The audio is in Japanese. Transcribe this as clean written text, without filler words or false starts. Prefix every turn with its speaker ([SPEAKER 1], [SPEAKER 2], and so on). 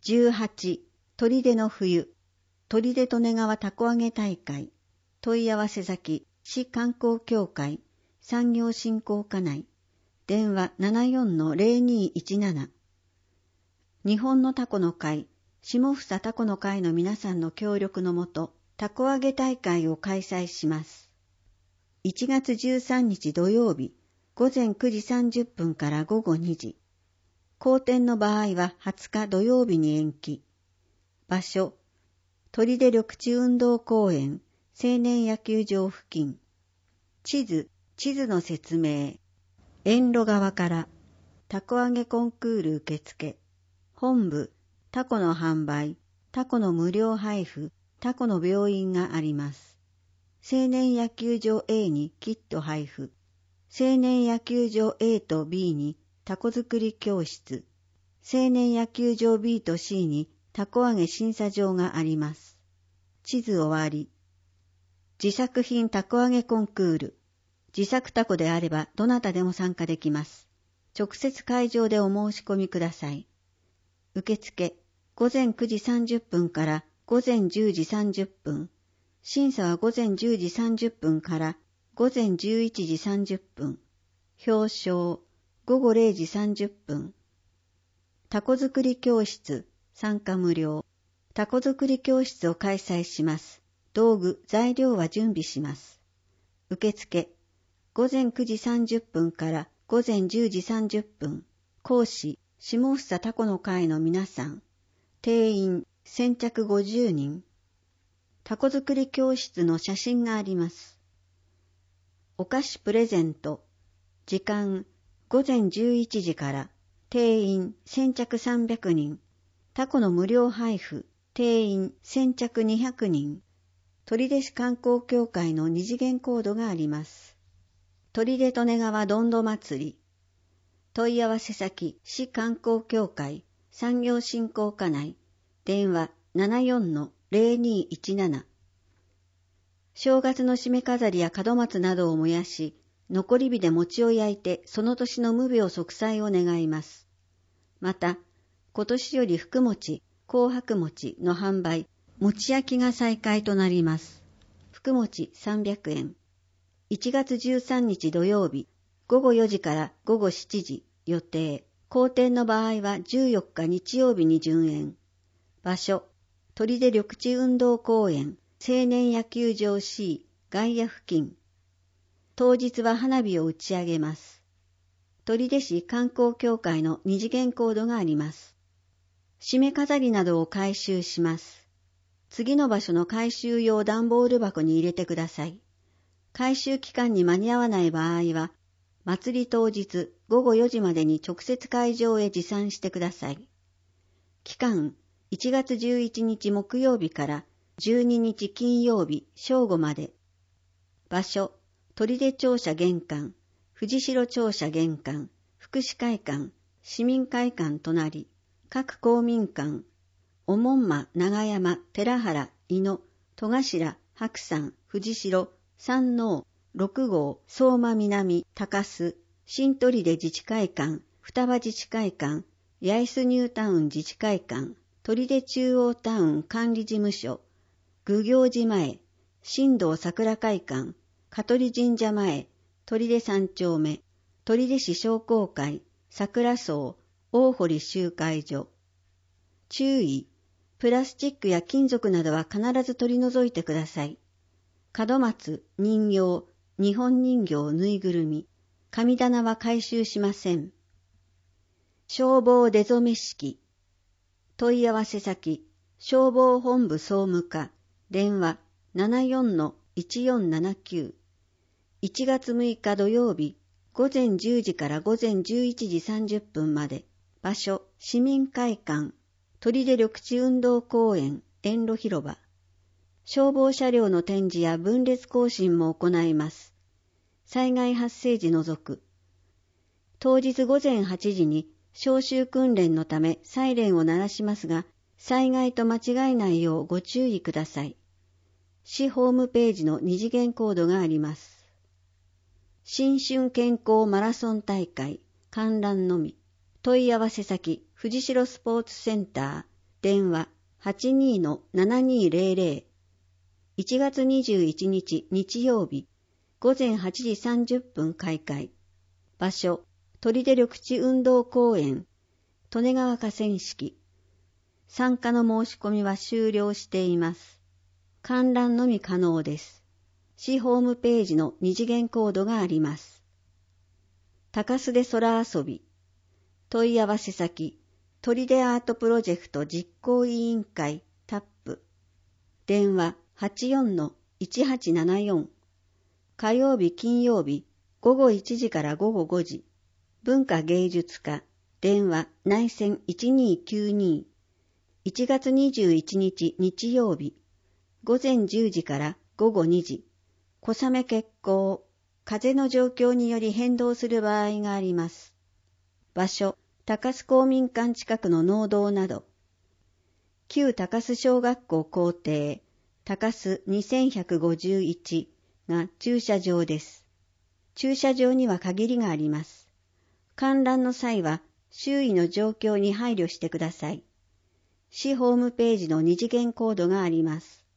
[SPEAKER 1] 18、砦の冬、砦利根川たこ揚げ大会、問い合わせ先、市観光協会、産業振興課内、電話 74-0217。日本のタコの会、下総タコの会の皆さんの協力のもと、たこ揚げ大会を開催します。1月13日土曜日、午前9時30分から午後2時。後天の場合は20日土曜日に延期。場所、砦緑地運動公園、青年野球場付近。地図の説明。遠路側から、たこ揚げコンクール受付。本部、タコの販売、タコの無料配布、タコの病院があります。青年野球場 A にキット配布。青年野球場 A と B にタコ作り教室。青年野球場 B と C にたこ揚げ審査場があります。地図終わり。自作品たこ揚げコンクール。自作タコであればどなたでも参加できます。直接会場でお申し込みください。受付、午前9時30分から午前10時30分。審査は午前10時30分から午前11時30分。表彰、午後0時30分。タコ作り教室、参加無料。タコ作り教室を開催します。道具、材料は準備します。受付、午前9時30分から午前10時30分。講師、下総タコの会の皆さん。定員、先着50人。タコ作り教室の写真があります。お菓子プレゼント。時間、午前11時から。定員、先着300人。タコの無料配布。定員、先着200人。取手市観光協会の二次元コードがあります。砦利根川どんど祭り。問い合わせ先、市観光協会、産業振興課内。電話 74-0217。正月の締め飾りや門松などを燃やし、残り火で餅を焼いてその年の無病息災を願います。また、今年より福餅、紅白餅の販売、餅焼きが再開となります。福餅300円。1月13日土曜日、午後4時から午後7時予定。後天の場合は14日日曜日に順延。場所、砦緑地運動公園、青年野球場 C 外野付近。当日は花火を打ち上げます。取手市観光協会の二次元コードがあります。締め飾りなどを回収します。次の場所の回収用段ボール箱に入れてください。回収期間に間に合わない場合は、祭り当日午後4時までに直接会場へ持参してください。期間、1月11日木曜日から12日金曜日正午まで。場所、取手庁舎玄関、藤代庁舎玄関、福祉会館、市民会館隣、各公民館、おもんま、長山、寺原、井野、戸頭、白山、藤代、山王、六号、相馬南、高須、新砦自治会館、双葉自治会館、八重洲ニュータウン自治会館、取手中央タウン管理事務所、愚行寺前、新道桜会館、香取神社前、取手三丁目、取手市商工会、桜荘、大堀集会所。注意、プラスチックや金属などは必ず取り除いてください。門松、人形、日本人形ぬいぐるみ、神棚は回収しません。消防出初め式。問い合わせ先、消防本部総務課、電話 74-1479。1月6日土曜日、午前10時から午前11時30分まで。場所、市民会館、砦緑地運動公園、遠路広場。消防車両の展示や分列行進も行います。災害発生時除く。当日午前8時に招集訓練のためサイレンを鳴らしますが、災害と間違えないようご注意ください。市ホームページの二次元コードがあります。新春健康マラソン大会、観覧のみ。問い合わせ先、藤代スポーツセンター、 電話 82-7200。1月21日日曜日、午前8時30分開会。場所、砦緑地運動公園、利根川河川敷。参加の申し込みは終了しています。観覧のみ可能です。市ホームページの二次元コードがあります。高須で空遊び。問い合わせ先、砦アートプロジェクト実行委員会タップ。電話 84-1874。火曜日金曜日午後1時から午後5時。文化芸術課電話内線1292。1月21日日曜日午前10時から午後2時。小雨欠航、風の状況により変動する場合があります。場所、高須公民館近くの農道など。旧高須小学校校庭、高須2151が駐車場です。駐車場には限りがあります。観覧の際は周囲の状況に配慮してください。市ホームページの二次元コードがあります。